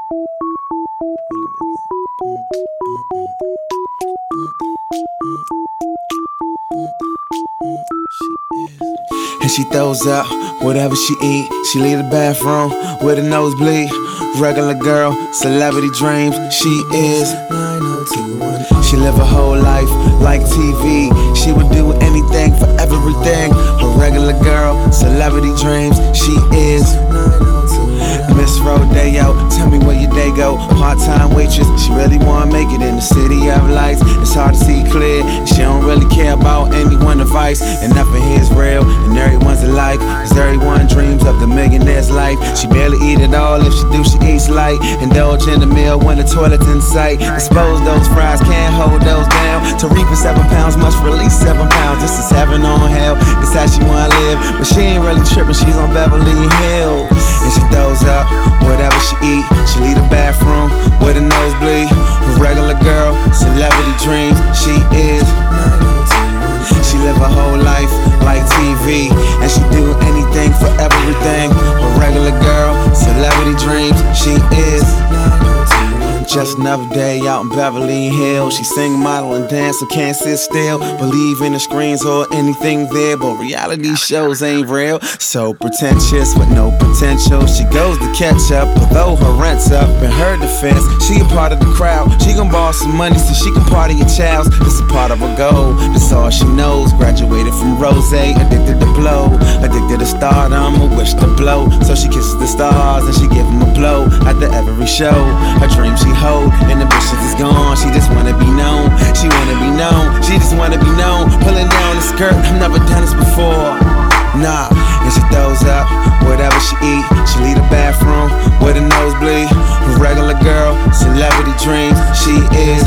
And she throws up whatever she eat. She leave the bathroom with a nosebleed. Regular girl, celebrity dreams. She is 90210. She live her whole life like TV. She would do anything for everything. A regular girl, celebrity dreams. She is Miss Rodeo. Tell me where your day go. Part-time waitress. She really wanna make it in the city of lights. It's hard to see clear. She don't really care about anyone advice. And nothing here is real, and everyone's alike. Cause everyone dreams of the millionaire's life. She barely eat it all. If she do, she eats light. Indulge in the meal when the toilet's in sight. Expose those fries, can't hold those down. To reap 7 pounds must release 7 pounds. This is heaven on hell. This how she wanna live. But she ain't really tripping. She's on Beverly Hills. And she throws up whatever she eat. She leave the bathroom with a nosebleed. A regular girl, celebrity dreams. She is. She live her whole life like TV. And she do anything for everything. A regular girl, celebrity dreams. She is. Just another day out in Beverly Hills. She sing, model, and dance, so can't sit still. Believe in the screens or anything there, but reality shows ain't real. So pretentious with no potential. She goes to catch up, although her rent's up. In her defense, she a part of the crowd. She gon' borrow some money so she can party your child's. This a part of her goal, this all she knows. Graduated from Rose, addicted to blow. Addicted to stardom, a wish to blow. So she kisses the stars and she give them a blow after every show. Her dream she hold, inhibitions is gone. She just wanna be known. She wanna be known. She just wanna be known. Pulling down the skirt, I've never done this before. Nah, and she throws up whatever she eat. She leave the bathroom with a nosebleed. A regular girl, celebrity dreams. She is.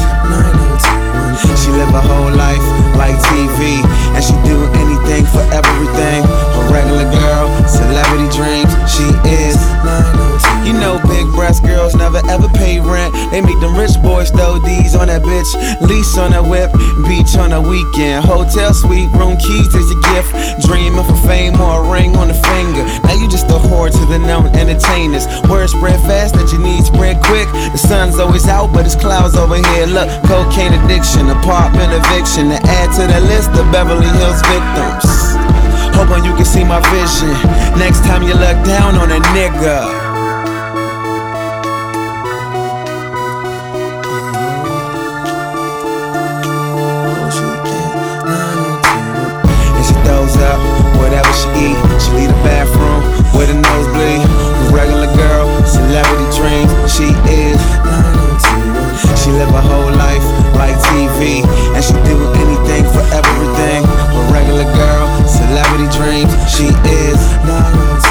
She live her whole life like TV. And she do anything for everything. A regular girl, celebrity dreams. She is. You know big breast girls never ever pay rent. They make them rich boys throw D's on that bitch. Lease on that whip, beach on a weekend. Hotel suite, room keys is your gift. Dreaming for fame or a ring on the finger. Now you just a whore to the known entertainers. Word spread fast that you need spread quick. The sun's always out but it's clouds over here. Look, cocaine addiction, apartment eviction. To add to the list of Beverly Hills victims. Hoping you can see my vision next time you look down on a nigga. Up, whatever she eat, she leave the bathroom with a nosebleed. A regular girl, celebrity dreams. She is. She live her whole life like TV, and she do anything for everything. A regular girl, celebrity dreams. She is.